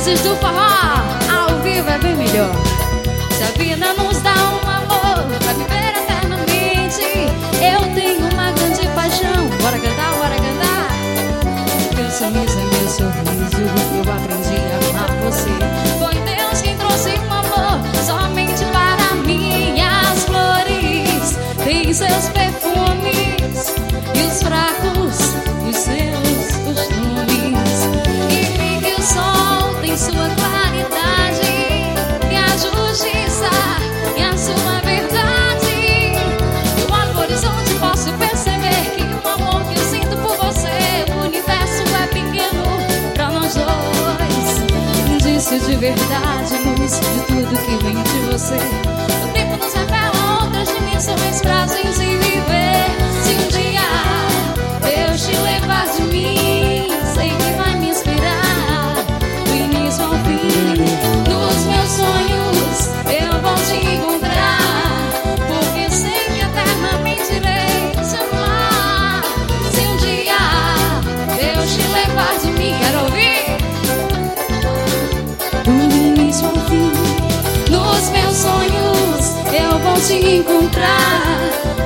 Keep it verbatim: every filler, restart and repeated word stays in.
raízes do forró, ao vivo é bem melhor. Se a vida nos dá um amor pra viver eternamente, eu tenho uma grande paixão. Bora cantar, bora cantar. Teu sorriso é meu sorriso, eu aprendi a amar você. Foi Deus quem trouxe um amor somente para minhas flores. Tem seus perfumes e os fracos e os seus costumes. E vi que o sol tem sua claridade e a justiça e a sua verdade. Eu olho pro horizonte e posso perceber que o amor que eu sinto por você, o universo é pequeno pra nós dois. Indício de verdade, luz de tudo que vem de você. O tempo nos revela outras dimensões, prazos em viver. Se um dia Deus te levar de mim, sei que vai me inspirar do início ao fim. Nos meus sonhos eu vou te encontrar, porque sei que eternamente irei te amar. Se um dia Deus te levar de mim, quero ouvir. Do início ao fim, nos meus sonhos eu vou te encontrar,